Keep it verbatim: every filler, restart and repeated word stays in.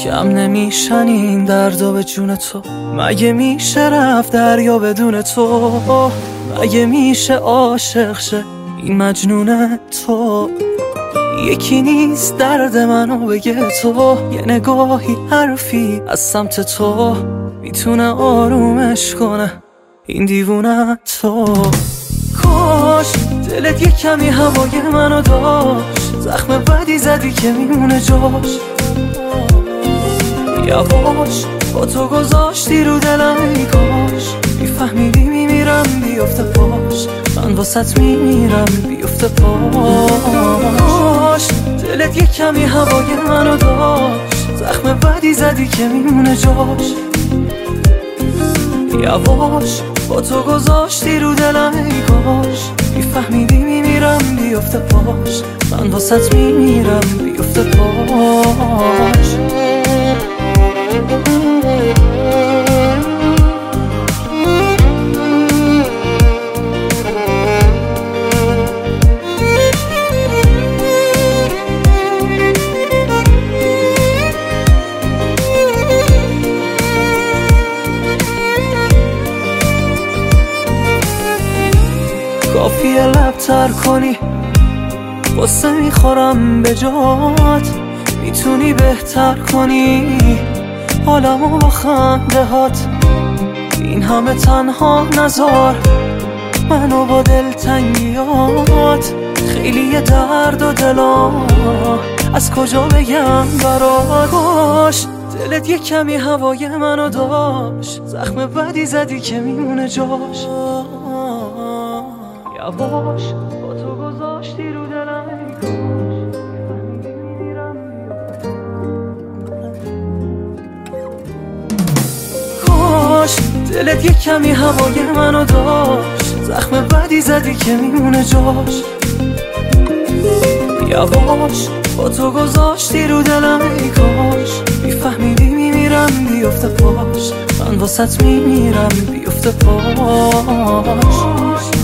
کم نمیشن این دردا به جون تو. مگه میشه رفت دریا بدون تو؟ مگه میشه عاشق شه این مجنون تو؟ یکی نیست درد منو بگه تو. یه نگاهی حرفی از سمت تو میتونه آرومش کنه این دیوونه تو. کاش دلت یه کمی هوای منو داشت، زخم بدی زدی که میمونه جاش. یواش با تو گذاشتی رو دلم، ای کاش میفهمیدی میمیرم بیفته پاش. من واسط میمیرم بیفته پاش. دلت یه کمی هوای منو داشت، زخم بدی زدی که میمونه جاش. یواش با تو گذاشتی رو دلم، ای کاش میفهمیدی میمیرم بیفته پاش. من واسط میمیرم بیفته پاش. کافیه لب تر کنی قصه میخورم به جات. میتونی بهتر کنی حالمو با خنده هات. این همه تنها نذار منو با دلتنگیات. خیلی درد و دلا از کجا بگم برات. کاش دلت یه کمی هوای منو داشت، زخم بدی زدی که میمونه جاش. یواش با تو گذاشتی رو دلم، ای کاش. کاش دلت یه کمی هوای منو داشت، زخم بدی زدی که میمونه جاش. یواش با تو گذاشتی رو دلم، ای کاش میفهمیدی میمیرم بیفته پاش. من واسط میمیرم بیفته پاش.